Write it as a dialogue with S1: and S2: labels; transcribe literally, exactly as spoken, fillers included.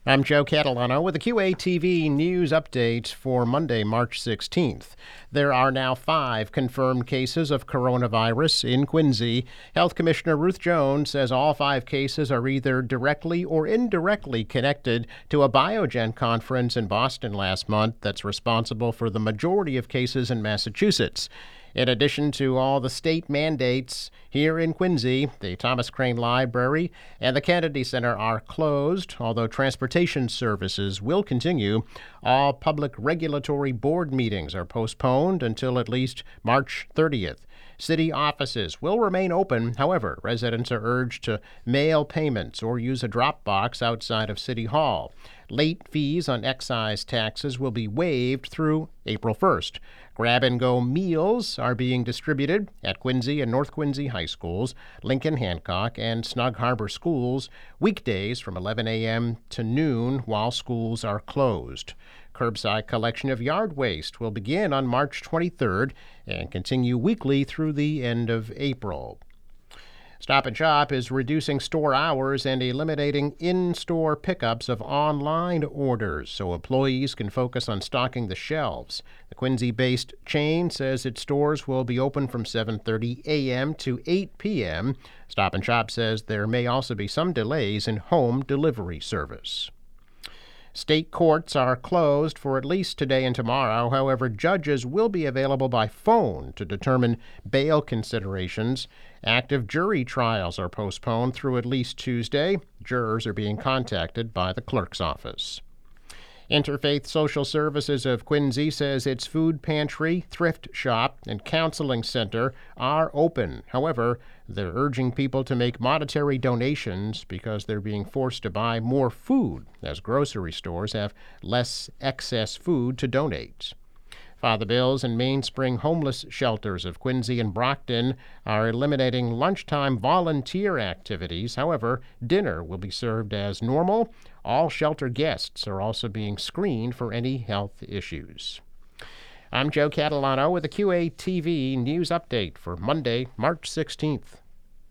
S1: I'm Joe Catalano with a Q A T V news update for Monday, March sixteenth. There are now five confirmed cases of coronavirus in Quincy. Health Commissioner Ruth Jones says all five cases are either directly or indirectly connected to a Biogen conference in Boston last month that's responsible for the majority of cases in Massachusetts. In addition to all the state mandates, here in Quincy, the Thomas Crane Library and the Kennedy Center are closed, although transportation services will continue. All public regulatory board meetings are postponed until at least March thirtieth. City offices will remain open. However, residents are urged to mail payments or use a drop box outside of City Hall. Late fees on excise taxes will be waived through April first. Grab-and-go meals are being distributed at Quincy and North Quincy High Schools, Lincoln Hancock, and Snug Harbor Schools weekdays from eleven a.m. to noon while schools are closed. Curbside collection of yard waste will begin on March twenty-third and continue weekly through the end of April. Stop and Shop is reducing store hours and eliminating in-store pickups of online orders so employees can focus on stocking the shelves. The Quincy-based chain says its stores will be open from seven thirty a.m. to eight p.m. Stop and Shop says there may also be some delays in home delivery service. State courts are closed for at least today and tomorrow. However, judges will be available by phone to determine bail considerations. Active jury trials are postponed through at least Tuesday. Jurors are being contacted by the clerk's office. Interfaith Social Services of Quincy says its food pantry, thrift shop, and counseling center are open. However, they're urging people to make monetary donations because they're being forced to buy more food as grocery stores have less excess food to donate. Father Bill's and Mainspring homeless shelters of Quincy and Brockton are eliminating lunchtime volunteer activities. However, dinner will be served as normal. All shelter guests are also being screened for any health issues. I'm Joe Catalano with a Q A T V news update for Monday, March sixteenth.